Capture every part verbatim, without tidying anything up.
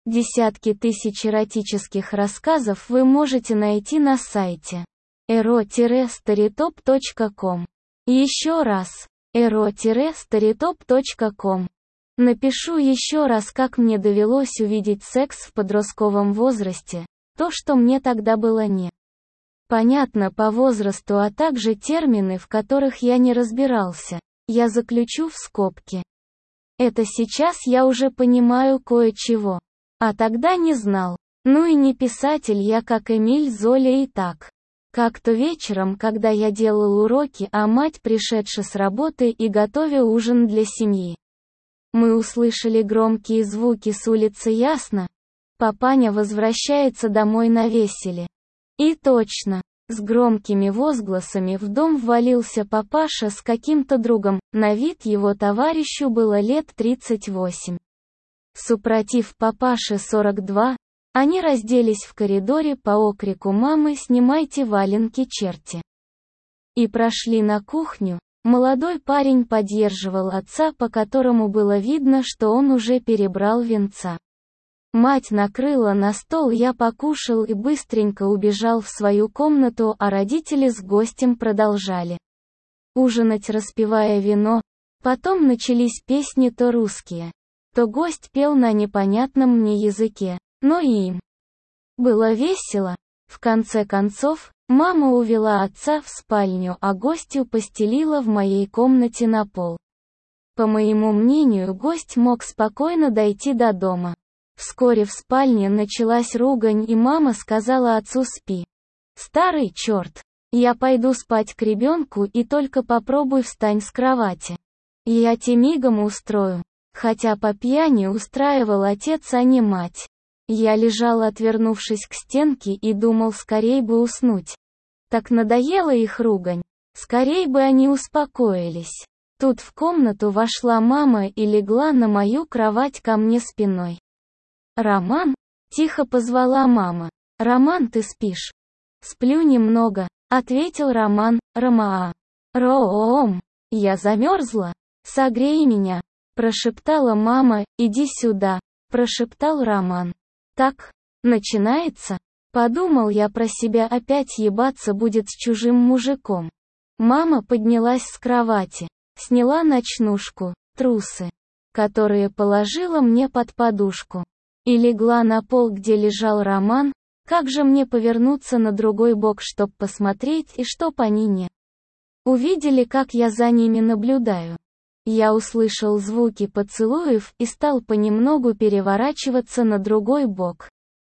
Десятки тысяч эротических рассказов вы можете найти на сайте эро старитоп точка ком. Еще раз, эро старитоп точка ком. Напишу еще раз, как мне довелось увидеть секс в подростковом возрасте, то, что мне тогда было не понятно по возрасту, а также термины, в которых я не разбирался, я заключу в скобки. Это сейчас я уже понимаю кое-чего. А тогда не знал. Ну и не писатель я, как Эмиль Золя, и так. Как-то вечером, когда я делал уроки, а мать, пришедшая с работы и готовя ужин для семьи, мы услышали громкие звуки с улицы. Ясно. Папаня возвращается домой на веселе. И точно, с громкими возгласами в дом ввалился папаша с каким-то другом, на вид его товарищу было лет тридцать восемь. Супротив папаши сорок два, они разделись в коридоре по окрику мамы «Снимайте валенки, черти!» и прошли на кухню. Молодой парень поддерживал отца, по которому было видно, что он уже перебрал венца. Мать накрыла на стол, я покушал и быстренько убежал в свою комнату, а родители с гостем продолжали ужинать, распивая вино. Потом начались песни то русские, то гость пел на непонятном мне языке, но и им было весело. В конце концов, мама увела отца в спальню, а гостью постелила в моей комнате на пол. По моему мнению, гость мог спокойно дойти до дома. Вскоре в спальне началась ругань, и мама сказала отцу: «Спи, старый черт, я пойду спать к ребенку, и только попробуй встань с кровати. Я те мигом устрою». Хотя по пьяни устраивал отец, а не мать. Я лежал, отвернувшись к стенке, и думал, скорей бы уснуть. Так надоела их ругань. Скорей бы они успокоились. Тут в комнату вошла мама и легла на мою кровать ко мне спиной. «Роман?» — тихо позвала мама. «Роман, ты спишь?» «Сплю немного», — ответил Роман. «Ромаа». «Роом, я замерзла. Согрей меня», — прошептала мама. «Иди сюда», — прошептал Роман. «Так, начинается?» Подумал я про себя, опять ебаться будет с чужим мужиком. Мама поднялась с кровати, сняла ночнушку, трусы, которые положила мне под подушку, и легла на пол, где лежал Роман. Как же мне повернуться на другой бок, чтоб посмотреть, и чтоб они не увидели, как я за ними наблюдаю? Я услышал звуки поцелуев и стал понемногу переворачиваться на другой бок.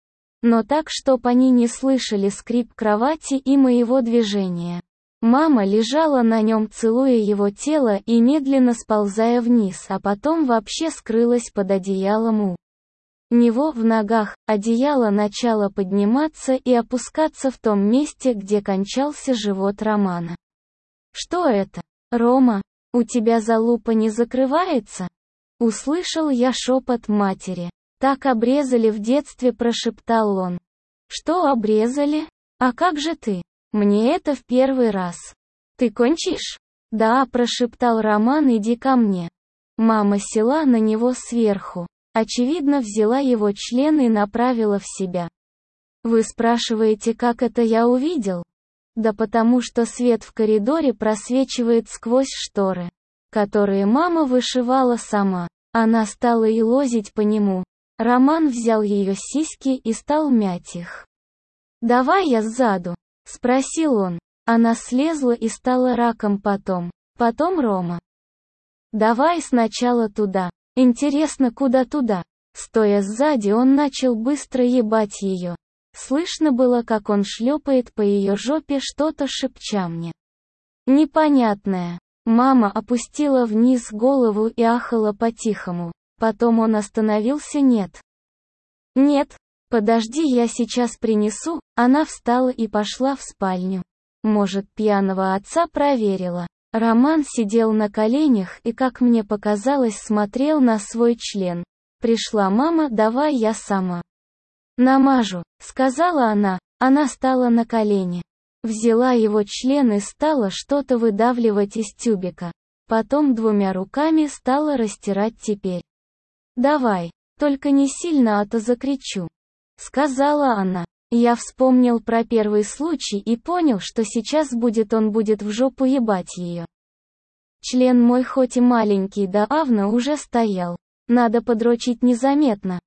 Но так, чтоб они не слышали скрип кровати и моего движения. Мама лежала на нем, целуя его тело и медленно сползая вниз, а потом вообще скрылась под одеялом у него в ногах. Одеяло начало подниматься и опускаться в том месте, где кончался живот Романа. «Что это, Рома? У тебя залупа не закрывается?» Услышал я шепот матери. «Так обрезали в детстве», — прошептал он. «Что обрезали? А как же ты? Мне это в первый раз. Ты кончишь?» «Да», — прошептал Роман, — «иди ко мне». Мама села на него сверху. Очевидно, взяла его член и направила в себя. Вы спрашиваете, как это я увидел? Да потому что свет в коридоре просвечивает сквозь шторы, которые мама вышивала сама. Она стала елозить по нему. Роман взял ее сиськи и стал мять их. «Давай я сзаду?» — спросил он. Она слезла и стала раком потом. Потом Рома. «Давай сначала туда». Интересно, куда туда? Стоя сзади, он начал быстро ебать ее. Слышно было, как он шлепает по ее жопе, что-то шепча мне непонятное. Мама опустила вниз голову и ахала по-тихому. Потом он остановился. «Нет. Нет, подожди, я сейчас принесу». Она встала и пошла в спальню. Может, пьяного отца проверила. Роман сидел на коленях и, как мне показалось, смотрел на свой член. Пришла мама. «Давай я сама намажу», — сказала она. Она стала на колени, взяла его член и стала что-то выдавливать из тюбика. Потом двумя руками стала растирать. «Теперь давай», Только не сильно, а то закричу. Сказала она. Я вспомнил про первый случай и понял, что сейчас будет он будет в жопу ебать ее. Член мой хоть и маленький да авно уже стоял. Надо подрочить незаметно.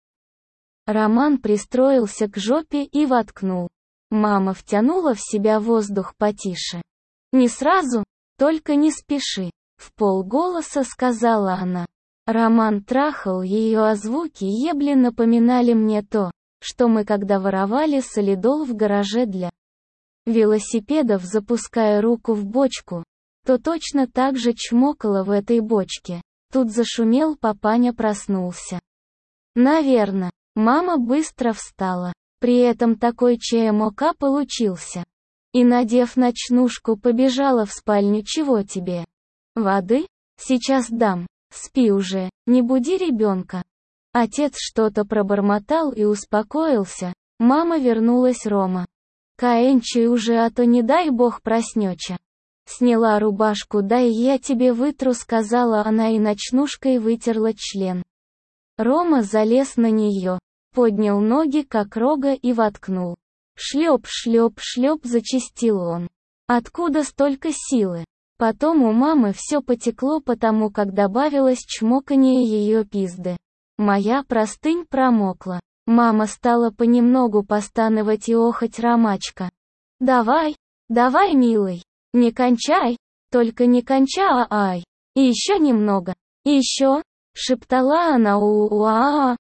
Роман пристроился к жопе и воткнул. Мама втянула в себя воздух потише. Не сразу, только не спеши. В полголоса сказала она. Роман трахал ее, а звуки ебли напоминали мне то, что мы когда воровали солидол в гараже для велосипедов, запуская руку в бочку, то точно так же чмокала в этой бочке. Тут зашумел папаня, проснулся. Наверно. Мама быстро встала. При этом такой ЧМОК получился. И, надев ночнушку, побежала в спальню. Чего тебе? Воды? Сейчас дам. Спи уже, не буди ребенка. Отец что-то пробормотал и успокоился. Мама вернулась. Рома. Каэнчи уже, а то не дай бог проснёча. Сняла рубашку, дай я тебе вытру, сказала она и ночнушкой вытерла член. Рома залез на неё, поднял ноги как рога и воткнул. Шлёп, шлёп, шлёп, зачастил он. Откуда столько силы? Потом у мамы всё потекло, потому как добавилось чмоканье её пизды. Моя простынь промокла. Мама стала понемногу постановать и охать. Ромачка. Давай, давай, милый. Не кончай, только не кончай, ай. И еще немного. И еще, шептала она. У-у-а-а.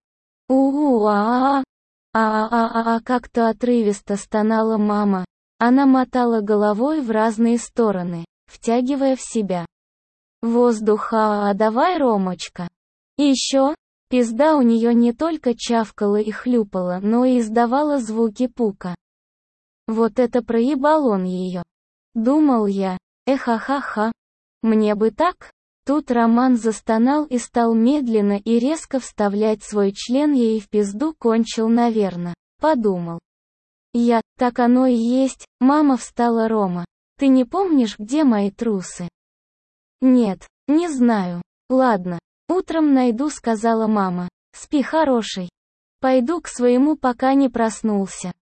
У-у-а-а. А-а-а-а, как-то отрывисто стонала мама. Она мотала головой в разные стороны, втягивая в себя воздух. А-а, давай, Ромочка. И еще, пизда у нее не только чавкала и хлюпала, но и издавала звуки пука. Вот это проебал он ее. Думал я, эхахаха, мне бы так? Тут Роман застонал и стал медленно и резко вставлять свой член ей в пизду. Кончил, наверно, подумал я. Так оно и есть. Мама встала. Рома, ты не помнишь, где мои трусы? Нет, не знаю. Ладно, утром найду, сказала мама. Спи, хороший. Пойду к своему, пока не проснулся.